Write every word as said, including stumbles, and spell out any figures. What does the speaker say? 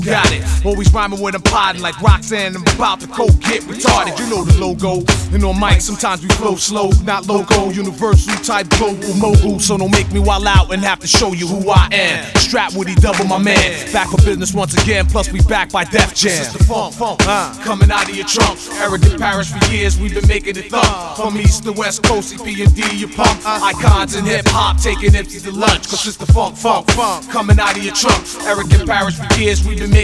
Got it. Always rhyming when I'm potting like Roxanne. I'm about to go get retarded. You know the logo. And on mic, sometimes we flow slow, not logo. Universal type global mogul. So don't make me wild out and have to show you who I am. Strap Woody double my man. Back for business once again. Plus we backed by Def Jam. This is the funk, funk, uh, coming out of your trunk. Arrogant Paris for years, we've been making it thump. From east to west coast, C P and D, you pump. Icons in hip hop, taking empties to lunch. Cause it's the funk, funk, funk, coming out of your trunk. Arrogant Paris for years, we've been making